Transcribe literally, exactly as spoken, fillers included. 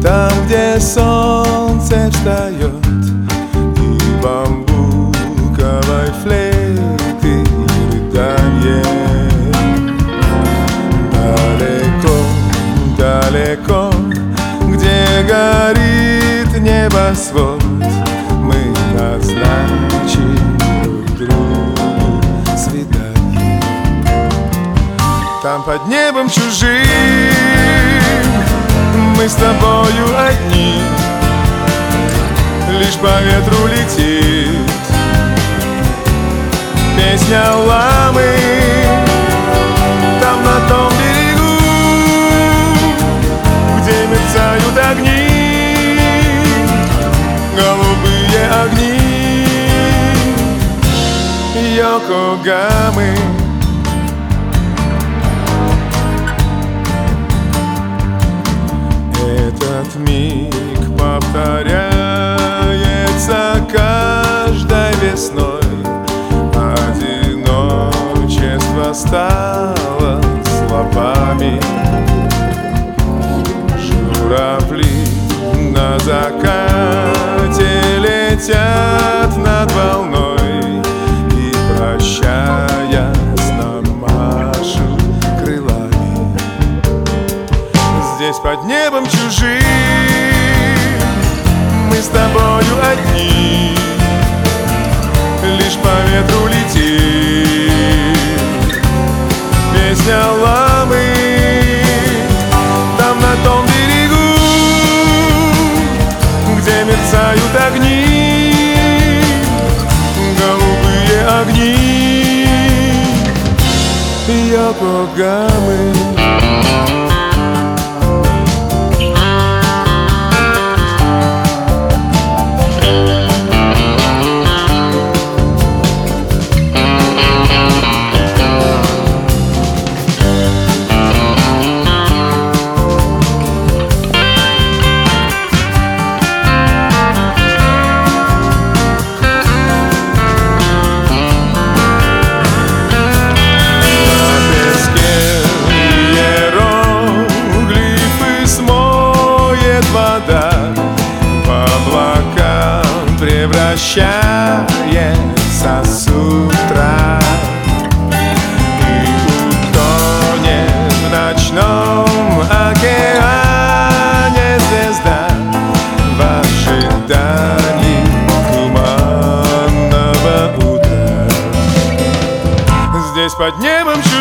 Там, где солнце встает, и бамбуковой флейты и рыданье. Далеко, далеко, где горит небосвод, мы назначим друг другу свидание. Там под небом чужим мы с тобою одни, лишь по ветру летит песня ламы. Там на том берегу, где мерцают огни, голубые огни Йокогамы. Этот миг повторяется каждой весной. Одиночество стало слабами. Журавли на закате летят над волной и, прощаясь, нам машут крылами. Здесь под небом чужим мы с тобою одни, лишь по ветру летит песня ламы. Там на том берегу, где мерцают огни, голубые огни Йокогамы. Превращается с утра и утонет в ночном океане звезда в ожидании туманного утра. Здесь под небом